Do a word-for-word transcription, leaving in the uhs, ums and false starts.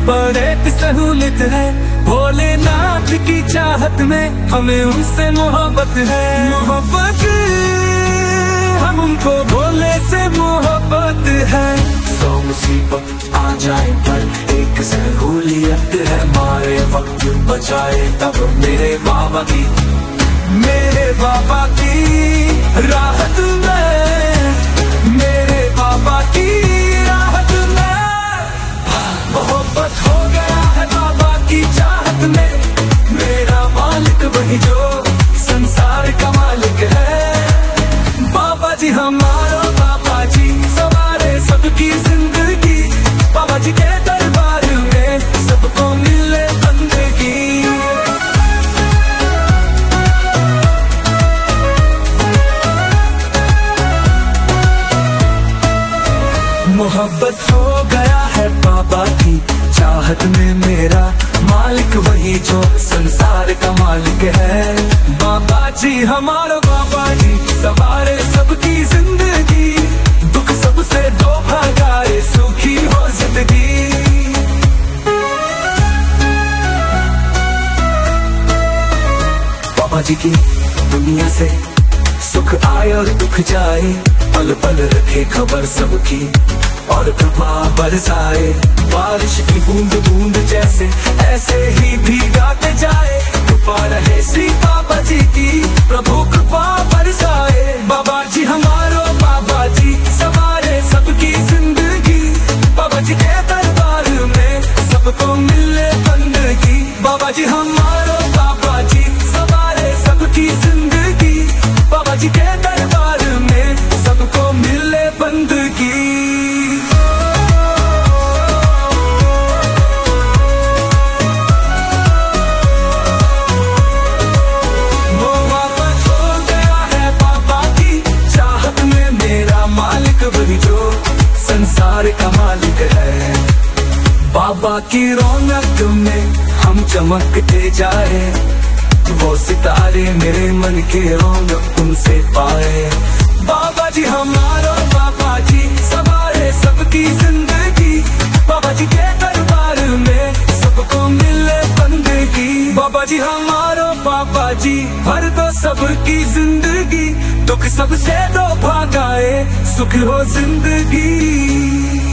पर एक सहूलियत है, भोलेनाथ की चाहत में हमें उनसे मोहब्बत है। मोहब्बत हम उनको भोले से मोहब्बत है। सौ मुसीबत आ जाए पर एक सहूलियत है, मारे वक्त बचाए तब मेरे बाबा की, मेरे बाबा की राहत में, मेरे बाबा की राहत में। मोहब्बत हो गया है बाबा की चाहत में, मेरा मालिक वही जो संसार का मालिक है। बाबा जी हमारा बाबा जी सवारे सबकी जिंदगी, बाबा जी के दरबार में सबको मिले बंदगी। मोहब्बत हो गया है बाबा की चाहत में, मेरा मालिक वही जो संसार का मालिक है। बाबा जी हमारा बाबा जी सवारे सबकी जिंदगी, दुख सबसे दो भगाए सुखी हो जिंदगी। बाबा जी की दुनिया से सुख आए और दुख जाए, पल पल रखे खबर सबकी और कृपा बरसाए। बारिश की बूंद बूंद जैसे ऐसे ही भीगाते जाए, कृपा रहे श्री बाबा जी की, प्रभु कृपा बरसाए। बाबा जी हमारो बाबा जी सवारे सबकी जिंदगी, बाबा जी के दरबार में सबको मिले बंदगी। बाबा जी हमारो बाबा जी सवारे सबकी जिंदगी, बाबा जी के दरबार में सबको मिले बंदगी। संसार का मालिक है, बाबा की रौनक में हम चमकते जाए, वो सितारे मेरे मन के रौनक उनसे पाए। बाबा जी हमारा बाबा जी सवारे सबकी जिंदगी, बाबा जी के दरबार में सबको मिले बंदगी। बाबा जी हमारा बाबा जी भर दो सबकी जिंदगी, दुख सबसे दो भागाए सुख हो जिंदगी।